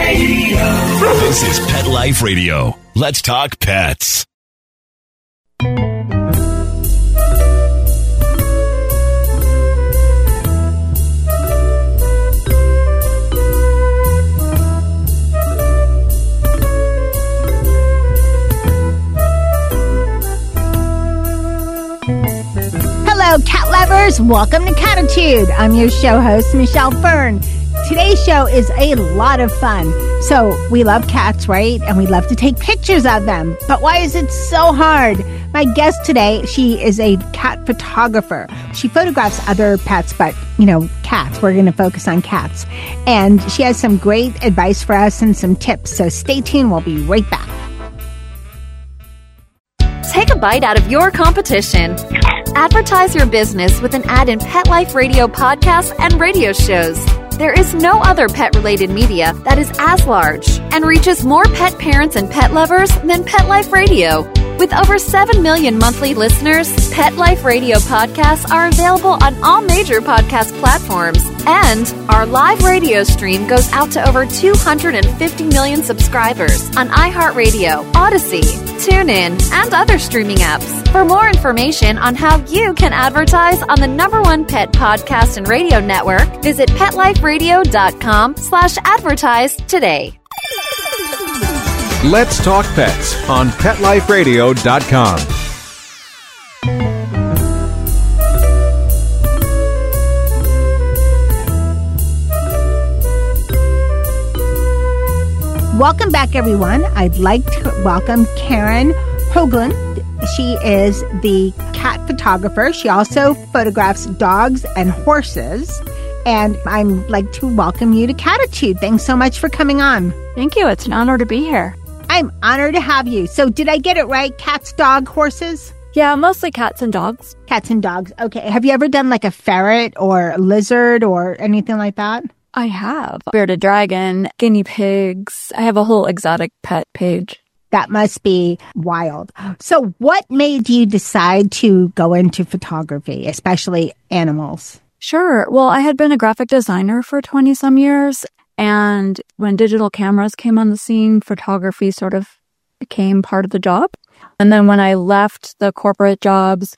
Radio. This is Pet Life Radio. Let's talk pets. Hello, cat lovers. Welcome to Catitude. I'm your show host, Michelle Fern. Today's show is a lot of fun. So we love cats, right? And we love to take pictures of them. But why is it so hard? My guest today, she is a cat photographer. She photographs other pets, but, cats. We're going to focus on cats. And she has some great advice for us and some tips. So stay tuned. We'll be right back. Take a bite out of your competition. Advertise your business with an ad in Pet Life Radio podcasts and radio shows. There is no other pet-related media that is as large and reaches more pet parents and pet lovers than Pet Life Radio. With over 7 million monthly listeners, Pet Life Radio podcasts are available on all major podcast platforms. And our live radio stream goes out to over 250 million subscribers on iHeartRadio, Odyssey, TuneIn, and other streaming apps. For more information on how you can advertise on the #1 pet podcast and radio network, visit PetLifeRadio.com/advertise today. Let's Talk Pets on PetLifeRadio.com. Welcome back, everyone. I'd like to welcome Karen Hoagland. She is the cat photographer. She also photographs dogs and horses. And I'd like to welcome you to Catitude. Thanks so much for coming on. Thank you. It's an honor to be here. I'm honored to have you. So did I get it right? Cats, dog, horses? Yeah, mostly cats and dogs. Cats and dogs. Okay. Have you ever done like a ferret or a lizard or anything like that? I have. Bearded dragon, guinea pigs. I have a whole exotic pet page. That must be wild. So what made you decide to go into photography, especially animals? Sure. Well, I had been a graphic designer for 20-some years. And when digital cameras came on the scene, photography sort of became part of the job. And then when I left the corporate jobs,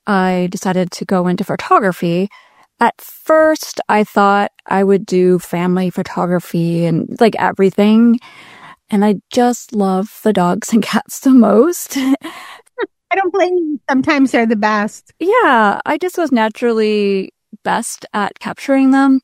I decided to go into photography. At first, I thought I would do family photography and like everything. And I just love the dogs and cats the most. I don't blame you. Sometimes they're the best. Yeah, I just was naturally best at capturing them.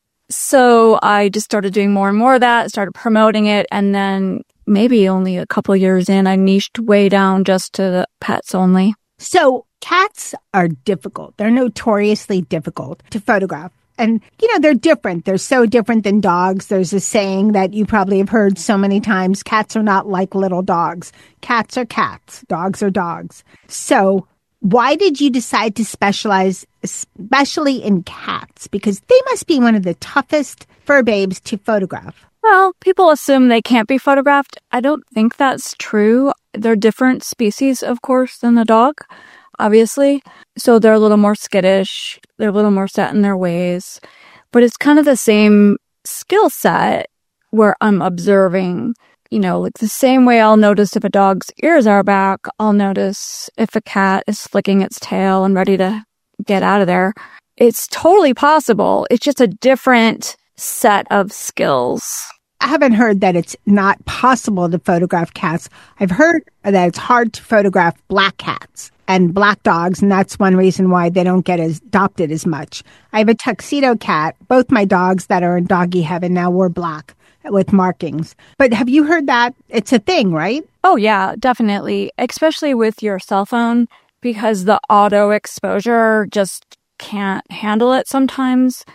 So I just started doing more and more of that, started promoting it. And then maybe only a couple years in, I niched way down just to the pets only. So cats are difficult. They're notoriously difficult to photograph. And, they're different. They're so different than dogs. There's a saying that you probably have heard so many times. Cats are not like little dogs. Cats are cats. Dogs are dogs. So why did you decide to specialize especially in cats? Because they must be one of the toughest fur babes to photograph. Well, people assume they can't be photographed. I don't think that's true. They're different species, of course, than the dog, obviously. So they're a little more skittish. They're a little more set in their ways. But it's kind of the same skill set where I'm observing, like the same way I'll notice if a dog's ears are back, I'll notice if a cat is flicking its tail and ready to get out of there. It's totally possible. It's just a different set of skills. I haven't heard that it's not possible to photograph cats. I've heard that it's hard to photograph black cats and black dogs, and that's one reason why they don't get adopted as much. I have a tuxedo cat. Both my dogs that are in doggy heaven now were black with markings. But have you heard that? It's a thing, right? Oh, yeah, definitely. Especially with your cell phone, because the auto exposure just can't handle it sometimes.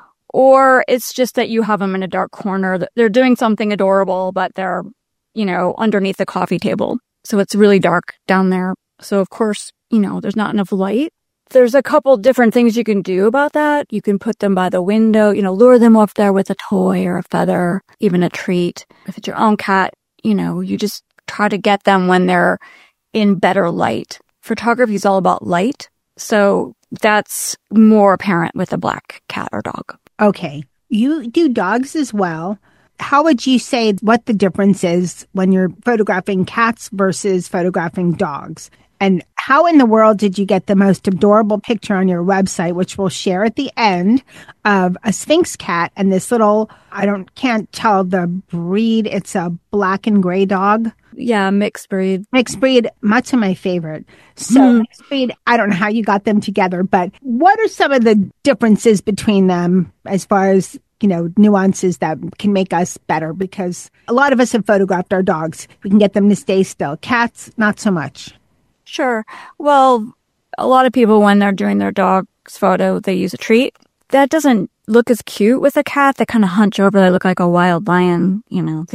Or it's just that you have them in a dark corner. They're doing something adorable, but they're, underneath the coffee table. So it's really dark down there. So, of course, there's not enough light. There's a couple different things you can do about that. You can put them by the window, lure them up there with a toy or a feather, even a treat. If it's your own cat, you just try to get them when they're in better light. Photography is all about light. So that's more apparent with a black cat or dog. Okay. You do dogs as well. how would you say what the difference is when you're photographing cats versus photographing dogs? And how in the world did you get the most adorable picture on your website, which we'll share at the end, of a Sphynx cat and this little, can't tell the breed. It's a black and gray dog. Yeah, mixed breed. Mixed breed, much of my favorite. So mixed breed, I don't know how you got them together, but what are some of the differences between them as far as, nuances that can make us better? Because a lot of us have photographed our dogs. We can get them to stay still. Cats, not so much. Sure. Well, a lot of people, when they're doing their dog's photo, they use a treat. That doesn't look as cute with a cat. They kind of hunch over. They look like a wild lion,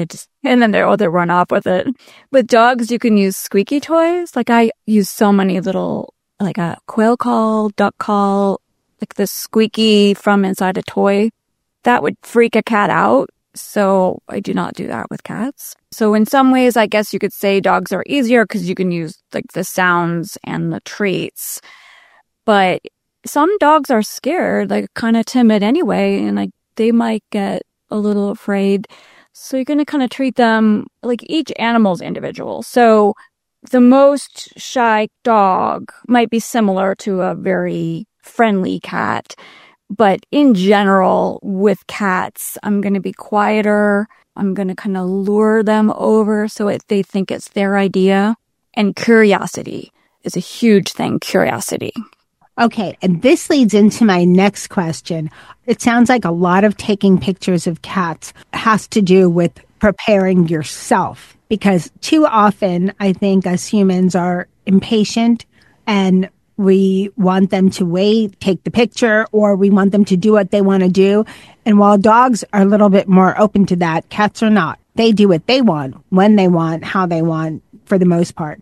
and then they run off with it. With dogs, you can use squeaky toys. Like I use so many little, like a quail call, duck call, like the squeaky from inside a toy. That would freak a cat out. So I do not do that with cats. So in some ways, I guess you could say dogs are easier because you can use like the sounds and the treats. But some dogs are scared, like kind of timid anyway, and like they might get a little afraid. So you're going to kind of treat them like each animal's individual. So the most shy dog might be similar to a very friendly cat. But in general, with cats, I'm going to be quieter. I'm going to kind of lure them over so they think it's their idea. And curiosity is a huge thing, curiosity. Okay, and this leads into my next question. It sounds like a lot of taking pictures of cats has to do with preparing yourself. Because too often, I think us humans are impatient and we want them to wait, take the picture, or we want them to do what they want to do. And while dogs are a little bit more open to that, cats are not. They do what they want, when they want, how they want, for the most part.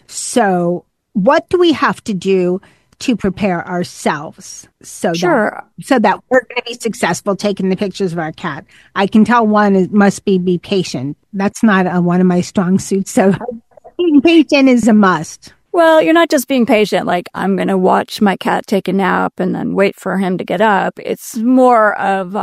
So what do we have to do to prepare ourselves so that we're going to be successful taking the pictures of our cat? I can tell one must be patient. That's not one of my strong suits. So being patient is a must. Well, you're not just being patient, like I'm going to watch my cat take a nap and then wait for him to get up. It's more of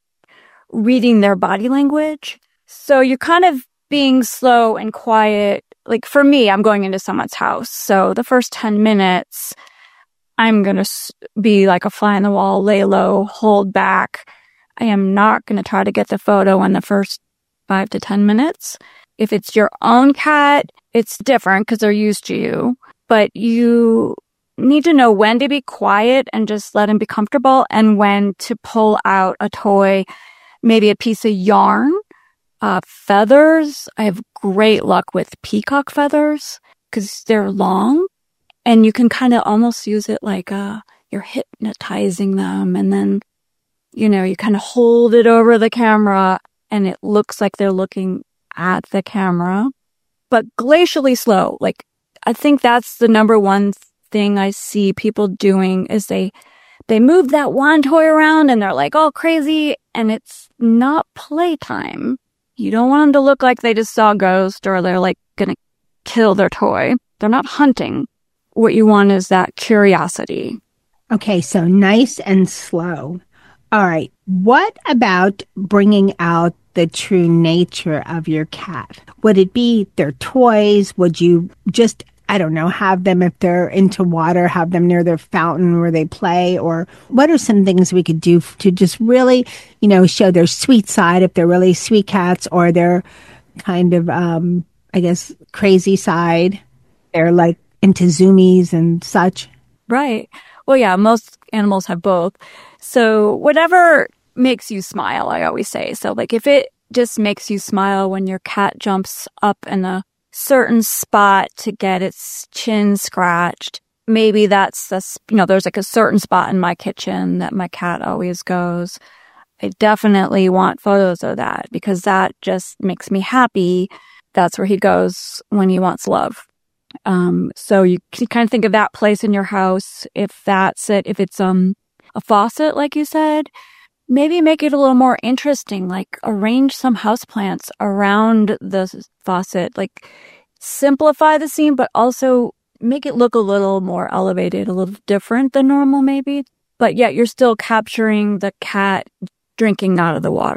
reading their body language. So you're kind of being slow and quiet. Like for me, I'm going into someone's house. So the first 10 minutes, I'm going to be like a fly on the wall, lay low, hold back. I am not going to try to get the photo in the first 5 to 10 minutes. If it's your own cat, it's different because they're used to you. But you need to know when to be quiet and just let him be comfortable and when to pull out a toy, maybe a piece of yarn, feathers. I have great luck with peacock feathers because they're long and you can kind of almost use it like you're hypnotizing them. And then, you kind of hold it over the camera and it looks like they're looking at the camera, but glacially slow. Like, I think that's the number one thing I see people doing is they move that one toy around and they're like all crazy and it's not playtime. You don't want them to look like they just saw a ghost or they're like going to kill their toy. They're not hunting. What you want is that curiosity. Okay, so nice and slow. All right. What about bringing out the true nature of your cat? Would it be their toys? Would you just, have them, if they're into water, have them near their fountain where they play? Or what are some things we could do to just really, show their sweet side if they're really sweet cats, or their kind of, crazy side? They're like into zoomies and such. Right. Well, yeah, most animals have both. So whatever makes you smile, I always say. So like if it just makes you smile when your cat jumps up in a certain spot to get its chin scratched, maybe that's there's like a certain spot in my kitchen that my cat always goes. I definitely want photos of that because that just makes me happy. That's where he goes when he wants love. So you can kind of think of that place in your house. If that's it, if it's a faucet, like you said, maybe make it a little more interesting, like arrange some houseplants around the faucet, like simplify the scene, but also make it look a little more elevated, a little different than normal maybe. But yet you're still capturing the cat drinking out of the water.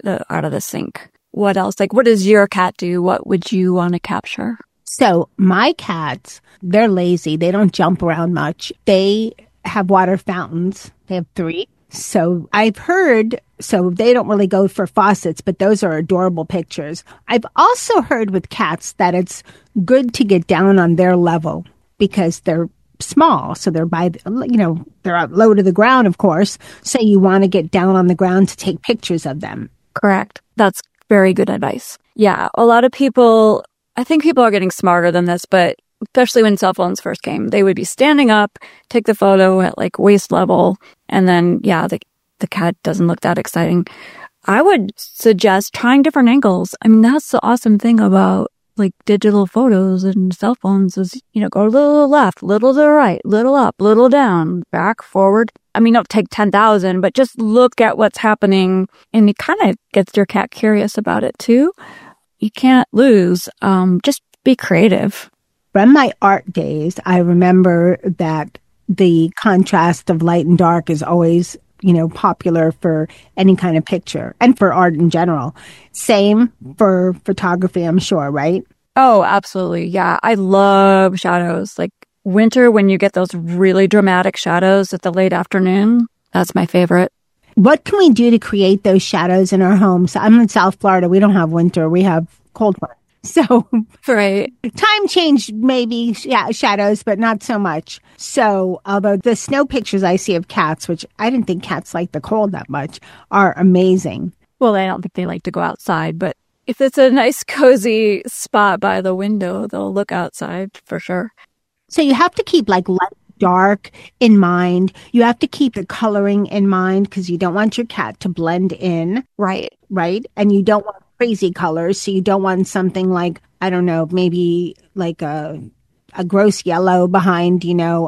out of the sync. What else? Like, what does your cat do? What would you want to capture? So my cats, they're lazy. They don't jump around much. They have water fountains. They have 3. So I've heard, so they don't really go for faucets, but those are adorable pictures. I've also heard with cats that it's good to get down on their level because they're small. So they're they're out low to the ground, of course. So you want to get down on the ground to take pictures of them. Correct. That's very good advice. Yeah. A lot of people, I think people are getting smarter than this, but especially when cell phones first came, they would be standing up, take the photo at like waist level, and then, the cat doesn't look that exciting. I would suggest trying different angles. I mean, that's the awesome thing about like digital photos and cell phones is, go a little left, little to the right, little up, little down, back, forward. I mean, don't take 10,000, but just look at what's happening, and it kind of gets your cat curious about it too. You can't lose. Just be creative. From my art days, I remember that the contrast of light and dark is always, popular for any kind of picture and for art in general. Same for photography, I'm sure, right? Oh, absolutely. Yeah. I love shadows. Like winter, when you get those really dramatic shadows at the late afternoon, that's my favorite. What can we do to create those shadows in our homes? I'm in South Florida. We don't have winter. We have cold weather. So right. Time change, maybe shadows, but not so much. So although the snow pictures I see of cats, which I didn't think cats like the cold that much, are amazing. Well, I don't think they like to go outside, but if it's a nice cozy spot by the window, they'll look outside for sure. So you have to keep like light, dark in mind. You have to keep the coloring in mind because you don't want your cat to blend in. Right. Right. And you don't want crazy colors. So you don't want something like, I don't know, maybe like a gross yellow behind,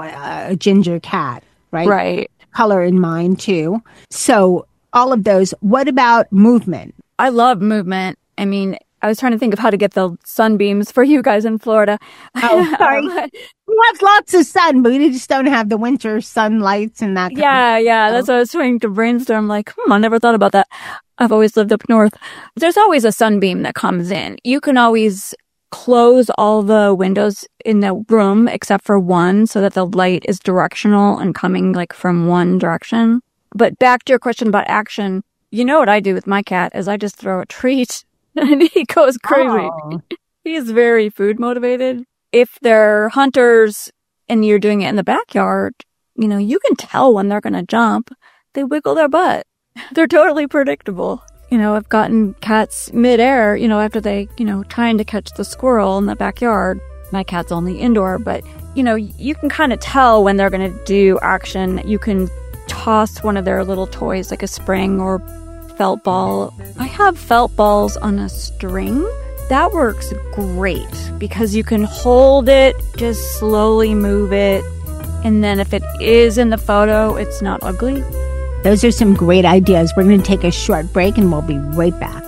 a ginger cat, right? Right. Color in mind too. So all of those. What about movement? I love movement. I mean, I was trying to think of how to get the sunbeams for you guys in Florida. Oh, sorry. We have lots of sun, but we just don't have the winter sunlights and that. Yeah. That's what I was trying to brainstorm. Like, I never thought about that. I've always lived up north. There's always a sunbeam that comes in. You can always close all the windows in the room except for one so that the light is directional and coming like from one direction. But back to your question about action, what I do with my cat is I just throw a treat and he goes crazy. Oh. He's very food motivated. If they're hunters and you're doing it in the backyard, you can tell when they're going to jump. They wiggle their butt. They're totally predictable. I've gotten cats midair, after they, trying to catch the squirrel in the backyard. My cat's only indoor, but, you can kind of tell when they're going to do action. You can toss one of their little toys like a spring or felt ball. I have felt balls on a string. That works great because you can hold it, just slowly move it. And then if it is in the photo, it's not ugly. Those are some great ideas. We're going to take a short break and we'll be right back.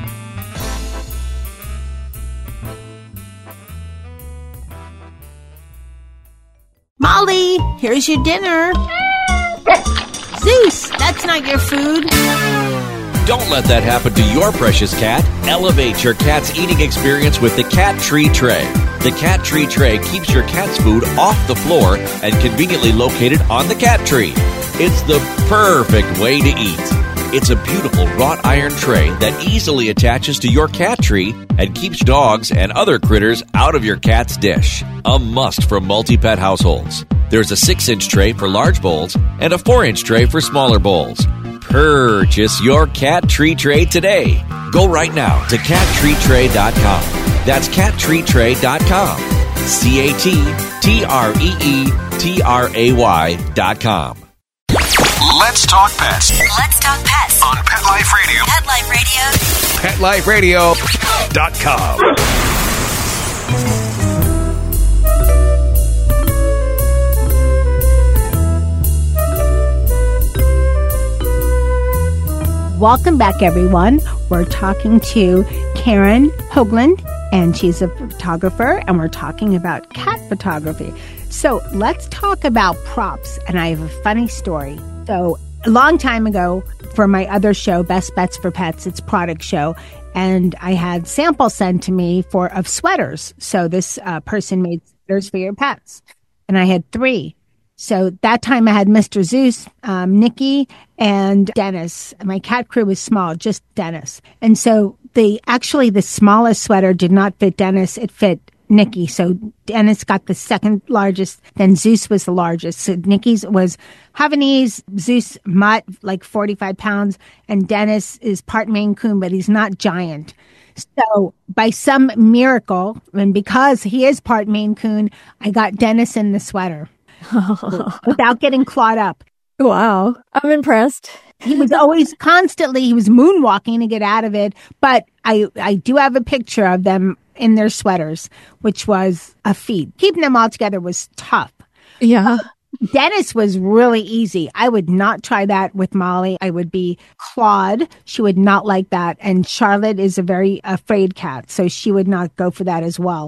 Molly, here's your dinner. Zeus, that's not your food. Don't let that happen to your precious cat. Elevate your cat's eating experience with the Cat Tree Tray. The Cat Tree Tray keeps your cat's food off the floor and conveniently located on the cat tree. It's the perfect way to eat. It's a beautiful wrought iron tray that easily attaches to your cat tree and keeps dogs and other critters out of your cat's dish. A must for multi-pet households. There's a 6-inch tray for large bowls and a 4-inch tray for smaller bowls. Purchase your Cat Tree Tray today. Go right now to cattreetray.com. That's cattreetray.com. cattreetray.com. Let's talk pets. Let's talk pets On Pet Life Radio. Pet Life Radio. PetLifeRadio.com. Welcome back, everyone. We're talking to Karen Hoagland, and she's a photographer, and we're talking about cat photography. So let's talk about props, and I have a funny story. So a long time ago for my other show, Best Bets for Pets, it's product show. And I had samples sent to me of sweaters. So this person made sweaters for your pets. And I had 3. So that time I had Mr. Zeus, Nikki, and Dennis. My cat crew was small, just Dennis. And so the smallest sweater did not fit Dennis. It fit Nikki. So Dennis got the second largest, then Zeus was the largest. So Nikki's was Havanese, Zeus mutt, like 45 pounds, and Dennis is part Maine Coon, but he's not giant. So by some miracle, and because he is part Maine Coon, I got Dennis in the sweater without getting clawed up. Wow. I'm impressed. He was always he was moonwalking to get out of it. But I do have a picture of them in their sweaters, which was a feat. Keeping them all together was tough. Yeah. Dennis was really easy. I would not try that with Molly. I would be clawed. She would not like that. And Charlotte is a very afraid cat, so she would not go for that as well.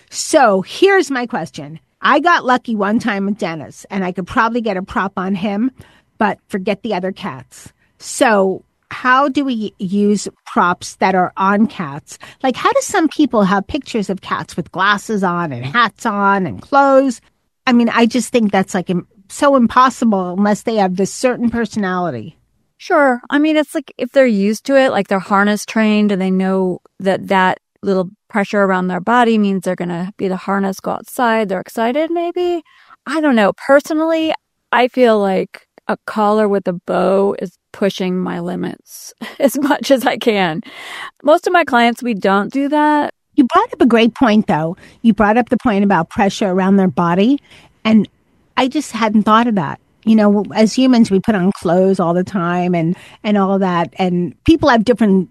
So here's my question. I got lucky one time with Dennis, and I could probably get a prop on him, but forget the other cats. So how do we use props that are on cats? Like, how do some people have pictures of cats with glasses on and hats on and clothes? I mean, I just think that's like so impossible unless they have this certain personality. Sure. I mean, it's like if they're used to it, like they're harness trained and they know that little pressure around their body means they're going to be the harness, go outside. They're excited, maybe. I don't know. Personally, I feel like a collar with a bow is pushing my limits as much as I can. Most of my clients, we don't do that. You brought up a great point, though. You brought up the point about pressure around their body. And I just hadn't thought of that. You know, as humans, we put on clothes all the time and all that. And people have different,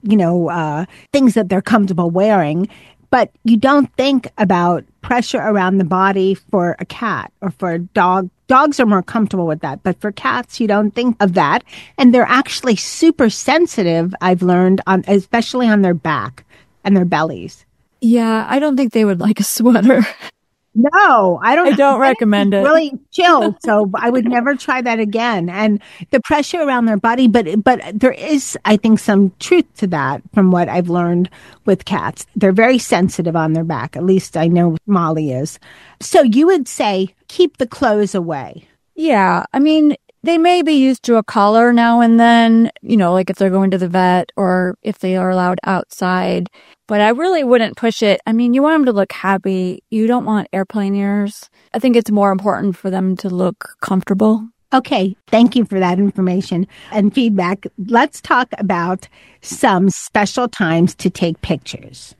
things that they're comfortable wearing. But you don't think about pressure around the body for a cat or for a dog. Dogs are more comfortable with that. But for cats, you don't think of that. And they're actually super sensitive, I've learned, especially on their back and their bellies. Yeah, I don't think they would like a sweater. No, I don't recommend it. Really chilled, so I would never try that again. And the pressure around their body, but there is, I think, some truth to that from what I've learned with cats. They're very sensitive on their back. At least I know Molly is. So you would say keep the clothes away. Yeah, I mean, they may be used to a collar now and then, like if they're going to the vet or if they are allowed outside. But I really wouldn't push it. I mean, you want them to look happy. You don't want airplane ears. I think it's more important for them to look comfortable. Okay. Thank you for that information and feedback. Let's talk about some special times to take pictures.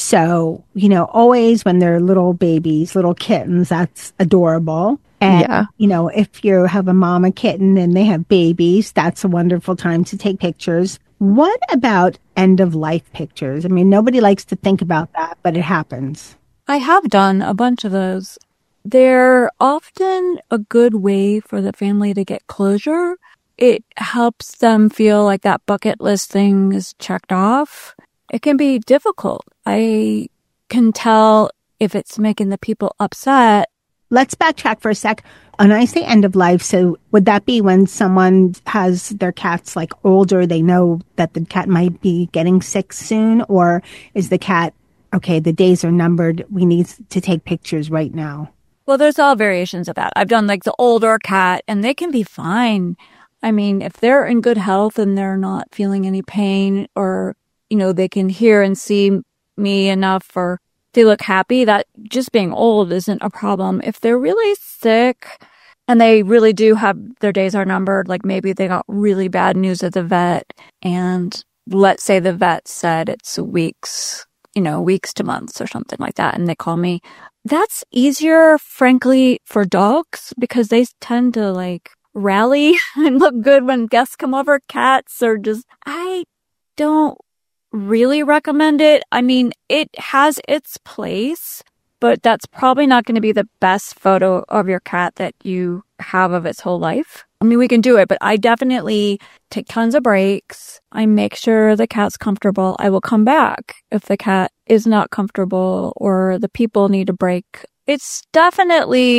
So, always when they're little babies, little kittens, that's adorable. And, if you have a mama kitten and they have babies, that's a wonderful time to take pictures. What about end-of-life pictures? I mean, nobody likes to think about that, but it happens. I have done a bunch of those. They're often a good way for the family to get closure. It helps them feel like that bucket list thing is checked off. It can be difficult. I can tell if it's making the people upset. Let's backtrack for a sec. When I say end of life, so would that be when someone has their cats like older, they know that the cat might be getting sick soon? Or is the cat, okay, the days are numbered, we need to take pictures right now? Well, there's all variations of that. I've done like the older cat and they can be fine. I mean, if they're in good health and they're not feeling any pain or, they can hear and see me enough or they look happy, that just being old isn't a problem. If they're really sick and they really do have their days are numbered, like maybe they got really bad news at the vet and let's say the vet said it's weeks to months or something like that. And they call me. That's easier, frankly, for dogs because they tend to like rally and look good when guests come over. Cats are just, I don't really recommend it. I mean, it has its place, but that's probably not going to be the best photo of your cat that you have of its whole life. I mean, we can do it, but I definitely take tons of breaks. I make sure the cat's comfortable. I will come back if the cat is not comfortable or the people need a break. It's definitely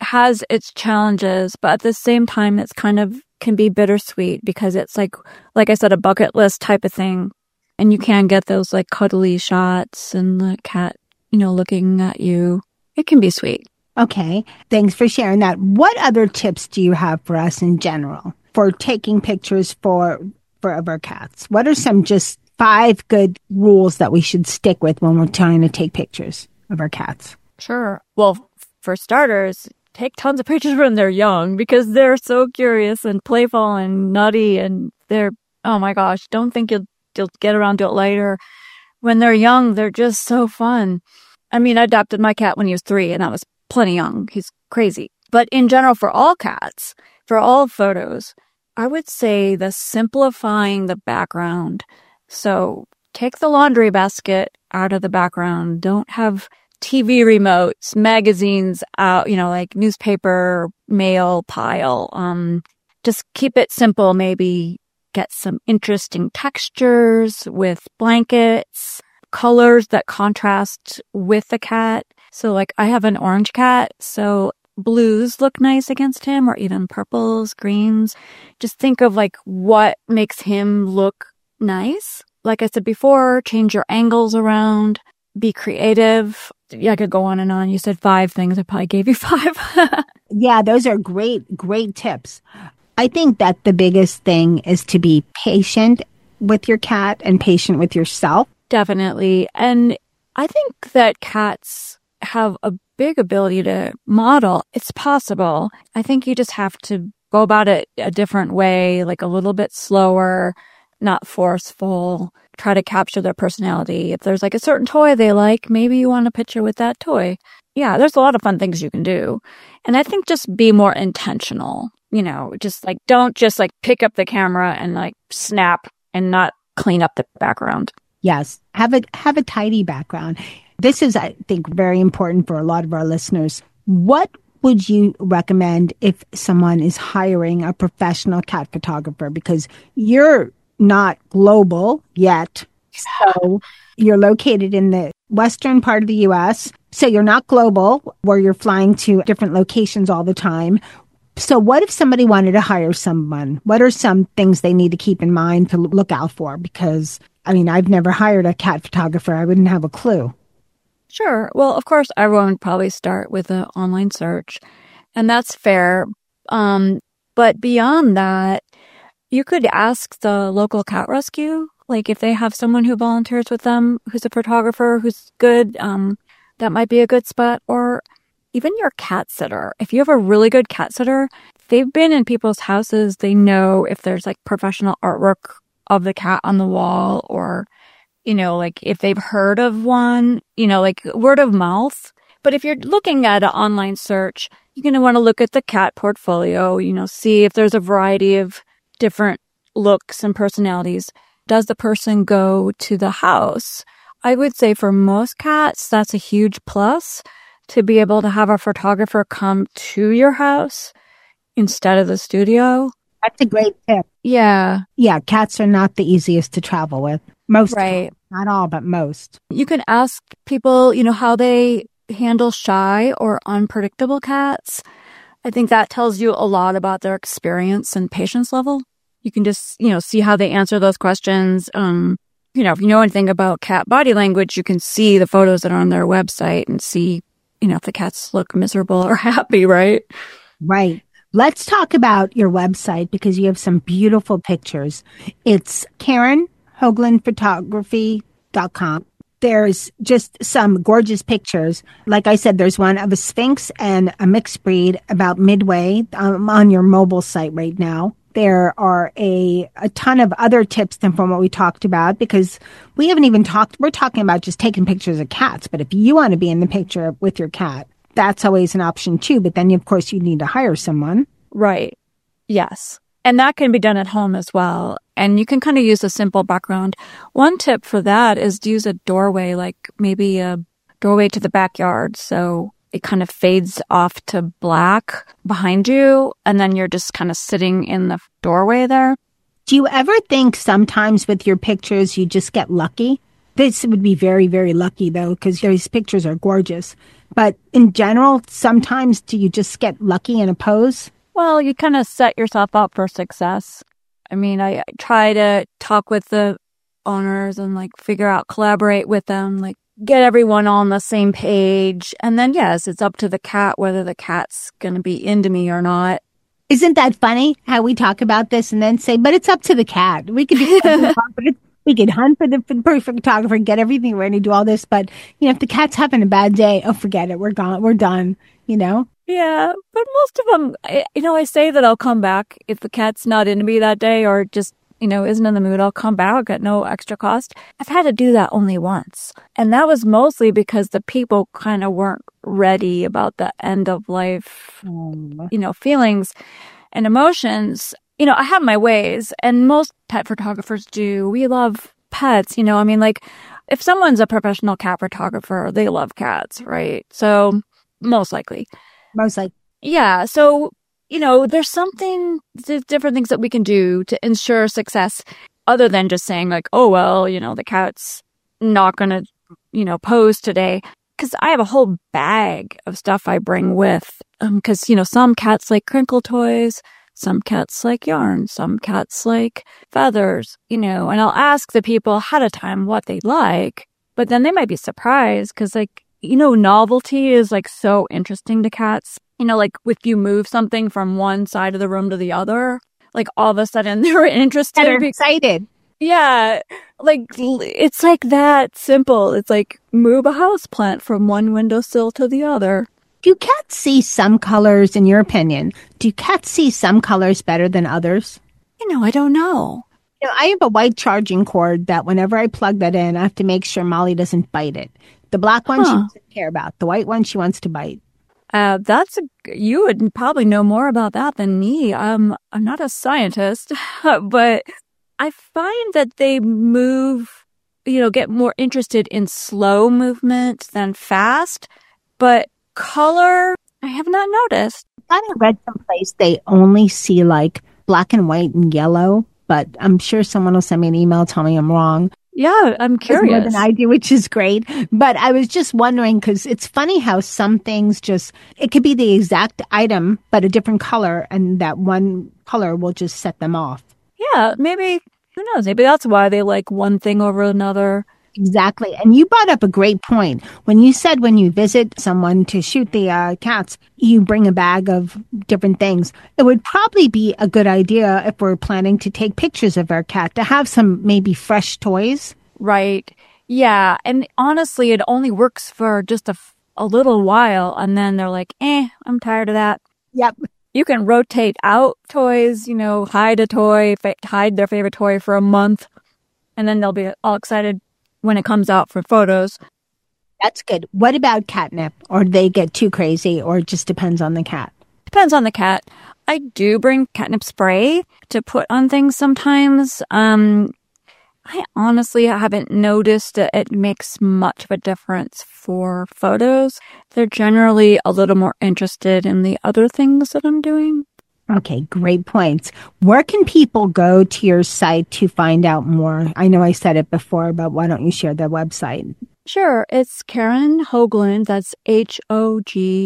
has its challenges, but at the same time, it's kind of can be bittersweet because it's like I said, a bucket list type of thing. And you can get those like cuddly shots and the cat, looking at you. It can be sweet. Okay. Thanks for sharing that. What other tips do you have for us in general for taking pictures of our cats? What are some just 5 good rules that we should stick with when we're trying to take pictures of our cats? Sure. Well, for starters, take tons of pictures when they're young because they're so curious and playful and nutty and they're, oh my gosh, don't think you'll get around to it later. When they're young, they're just so fun. I mean, I adopted my cat when he was 3 and that was plenty young. He's crazy. But in general, for all cats, for all photos, I would say the simplifying the background. So take the laundry basket out of the background. Don't have TV remotes, magazines out, like newspaper, mail pile. Just keep it simple. Maybe get some interesting textures with blankets, colors that contrast with the cat. So like I have an orange cat, so blues look nice against him or even purples, greens. Just think of like what makes him look nice. Like I said before, change your angles around, be creative. Yeah, I could go on and on. You said 5 things. I probably gave you 5. Yeah, those are great tips. I think that the biggest thing is to be patient with your cat and patient with yourself. Definitely. And I think that cats have a big ability to model. It's possible. I think you just have to go about it a different way, like a little bit slower, not forceful. Try to capture their personality. If there's like a certain toy they like, maybe you want a picture with that toy. Yeah, there's a lot of fun things you can do. And I think just be more intentional. Just like don't just like pick up the camera and like snap and not clean up the background. Yes, have a tidy background. This is, I think, very important for a lot of our listeners. What would you recommend if someone is hiring a professional cat photographer? Because you're not global yet. So you're located in the western part of the U.S. So you're not global where you're flying to different locations all the time. So what if somebody wanted to hire someone? What are some things they need to keep in mind to look out for? Because, I've never hired a cat photographer. I wouldn't have a clue. Sure. Well, of course, everyone would probably start with an online search, and that's fair. But beyond that, you could ask the local cat rescue, like if they have someone who volunteers with them, who's a photographer, who's good, that might be a good spot. Or even your cat sitter. If you have a really good cat sitter, they've been in people's houses. They know if there's like professional artwork of the cat on the wall or, like if they've heard of one, like word of mouth. But if you're looking at an online search, you're going to want to look at the cat portfolio, see if there's a variety of different looks and personalities. Does the person go to the house? I would say for most cats, that's a huge plus to be able to have a photographer come to your house instead of the studio. That's a great tip. Yeah. Yeah, cats are not the easiest to travel with. Most. Right. Cats, not all, but most. You can ask people, how they handle shy or unpredictable cats. I think that tells you a lot about their experience and patience level. You can just, see how they answer those questions. If you know anything about cat body language, you can see the photos that are on their website and see, if the cats look miserable or happy, right? Right. Let's talk about your website because you have some beautiful pictures. It's KarenHoaglandPhotography.com. There's just some gorgeous pictures. Like I said, there's one of a Sphynx and a mixed breed about midway on your mobile site right now. There are a ton of other tips than from what we talked about because we haven't even we're talking about just taking pictures of cats. But if you want to be in the picture with your cat, that's always an option too. But then, of course, you need to hire someone. Right. Yes. And that can be done at home as well. And you can kind of use a simple background. One tip for that is to use a doorway, like maybe a doorway to the backyard. So it kind of fades off to black behind you, and then you're just kind of sitting in the doorway there. Do you ever think sometimes with your pictures you just get lucky? This would be very, very lucky, though, because these pictures are gorgeous. But in general, sometimes do you just get lucky in a pose? Well, you kind of set yourself up for success. I mean, I try to talk with the owners and like figure out, collaborate with them, like get everyone on the same page. And then, yes, it's up to the cat whether the cat's going to be into me or not. Isn't that funny how we talk about this and then say, but it's up to the cat. We could do we could hunt for the perfect photographer, get everything ready, do all this. But, you know, if the cat's having a bad day, oh, forget it. We're gone. We're done, you know? Yeah, but most of them, I say that I'll come back if the cat's not into me that day or just, isn't in the mood. I'll come back at no extra cost. I've had to do that only once. And that was mostly because the people kind of weren't ready about the end of life, feelings and emotions. I have my ways, and most pet photographers do. We love pets, if someone's a professional cat photographer, they love cats, right? So most likely. Yeah. So, there's different things that we can do to ensure success other than just saying like, oh, well, the cat's not going to, pose today. Because I have a whole bag of stuff I bring with. Because, some cats like crinkle toys. Some cats like yarn, some cats like feathers, and I'll ask the people ahead of time what they like, but then they might be surprised because novelty is like so interesting to cats. If you move something from one side of the room to the other, like all of a sudden they're interested. They're excited. Yeah. It's like that simple. It's like move a houseplant from one windowsill to the other. Do cats see some colors, in your opinion? Do cats see some colors better than others? I don't know. I have a white charging cord that whenever I plug that in, I have to make sure Molly doesn't bite it. The black one she doesn't care about. The white one she wants to bite. You would probably know more about that than me. I'm not a scientist, but I find that they move, get more interested in slow movement than fast, but color, I have not noticed. I read someplace they only see like black and white and yellow, but I'm sure someone will send me an email, tell me I'm wrong. Yeah, I'm curious. More than I do, which is great. But I was just wondering, because it's funny how some things it could be the exact item, but a different color, and that one color will just set them off. Yeah, maybe, who knows? Maybe that's why they like one thing over another. Exactly. And you brought up a great point. When you said when you visit someone to shoot the cats, you bring a bag of different things. It would probably be a good idea if we're planning to take pictures of our cat to have some maybe fresh toys. Right. Yeah. And honestly, it only works for just a little while. And then they're like, I'm tired of that. Yep. You can rotate out toys, hide a toy, hide their favorite toy for a month. And then they'll be all excited when it comes out for photos. That's good. What about catnip? Or do they get too crazy, or it just depends on the cat? Depends on the cat. I do bring catnip spray to put on things sometimes. I honestly haven't noticed that it makes much of a difference for photos. They're generally a little more interested in the other things that I'm doing. Okay, great points. Where can people go to your site to find out more? I know I said it before, but why don't you share the website? Sure. It's Karen Hoagland. That's HOGLUND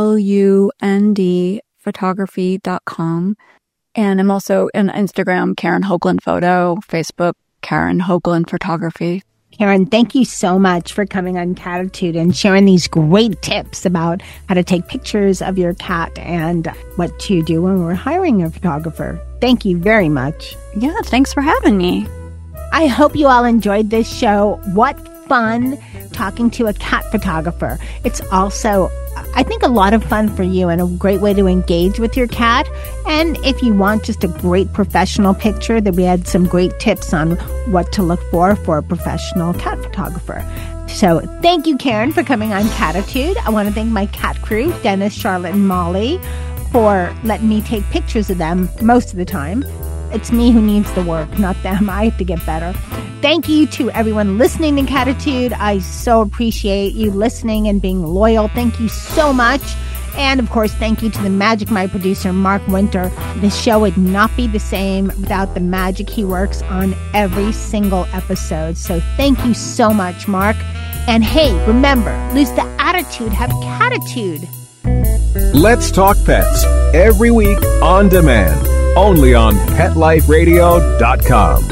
photography.com. And I'm also on Instagram, Karen Hoagland Photo, Facebook, Karen Hoagland Photography. Karen, thank you so much for coming on Catitude and sharing these great tips about how to take pictures of your cat and what to do when we're hiring a photographer. Thank you very much. Yeah, thanks for having me. I hope you all enjoyed this show. What fun talking to a cat photographer. It's also, I think, a lot of fun for you and a great way to engage with your cat. And if you want just a great professional picture, that we had some great tips on what to look for a professional cat photographer. So thank you, Karen, for coming on Catitude. I want to thank my cat crew, Dennis, Charlotte, and Molly, for letting me take pictures of them most of the time. It's me who needs the work, not them. I have to get better. Thank you to everyone listening to Catitude. I so appreciate you listening and being loyal. Thank you so much. And, of course, thank you to the magic, my producer, Mark Winter. This show would not be the same without the magic he works on every single episode. So thank you so much, Mark. And hey, remember, lose the attitude, have catitude. Let's Talk Pets, every week on demand, only on PetLifeRadio.com.